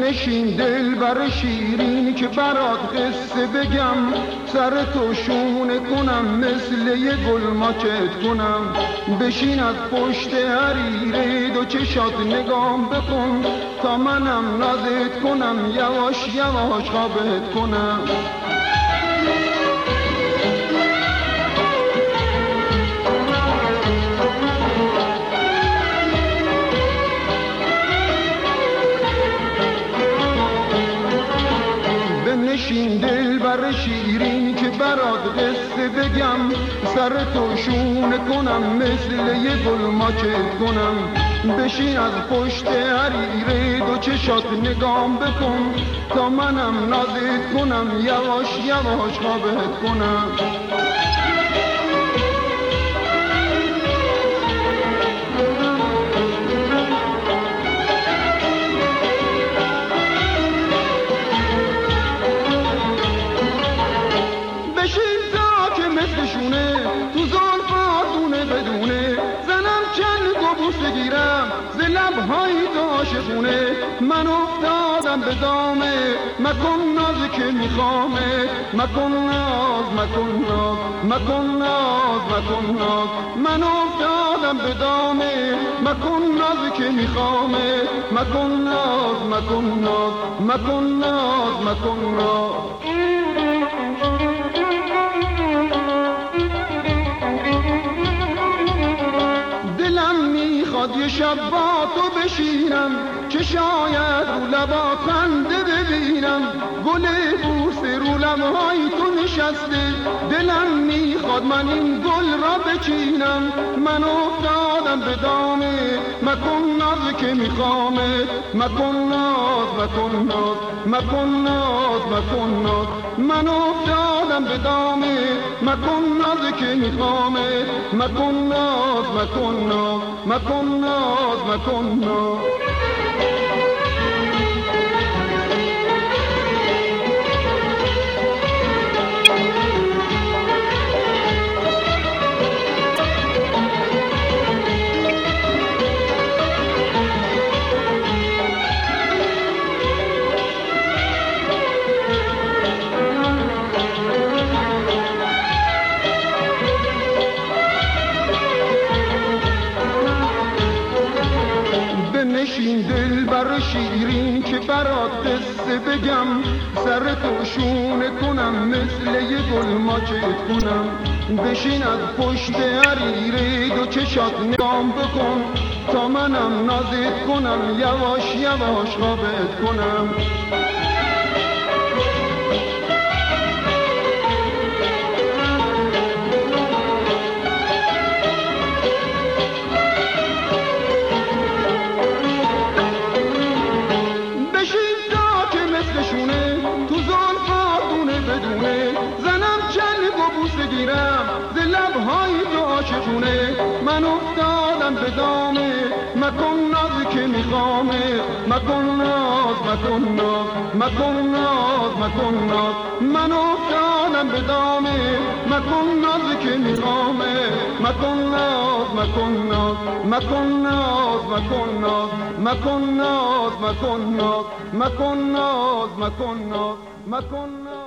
بنشین دل بر شیرین که برات قصه بگم، سر تو شونه کنم مثل یه گل ماچت کنم. بشین از پشت حریره دو چشات نگام بکن تا منم نازت کنم، یواش یواش خوابت کنم. بنشین دل بر شیرین که برات قصه بگم، سر تو شونه کنم مثل یه گل ماچت کنم. بشین از پشت حریره دو چشات نگام بکن تا منم نازت کنم، یواش یواش خوابت کنم. تو زلفات دونه بدونه زنم چند گبوس بگیرم ز لبهای تو عاشقونه. من افتادم به دامه مکن ناز که میخوامه، مکن ناز مکن ناز مکن ناز مکن ناز. من افتادم به دامه مکن ناز که میخوامه، مکن ناز مکن ناز مکن ناز مکن ناز. یه شب با تو بشینم که شاید رو لبا خنده ببینم، گل بوسه رو لبهای تو نشسته. دلم میخواد من این گل را بچینم. من افتادم به دامه مکن ناز که میخوامه، مکن ناز مکن ناز مکن ناز مکن ناز. من افتادم به دامه مکن ناز که میخوامه، مکن ناز مکن ناز مکن ناز مکن ناز. بنشین دل بر شیرین که برات قصه بگم، سر تو شونه کنم مثل یه گل ماچت کنم. بشین از پشت حریره دو چشات نگام بکن تا منم نازت کنم، یواش یواش خوابت کنم. تو زلفات دونه بدونه زنم چند گبوس بگیرم ز لبهای تو عاشقونه. من افتادم به دامه مکن ناز که میخوامه، مکن ناز مکن ناز مکن ناز مکن ناز. من افتادم به دامه مکن ناز که میخوامه، مکن ناز مکن ناز مکن ناز مکن ناز مکن ناز مکن ناز مکن ناز مکن ناز مکن ناز.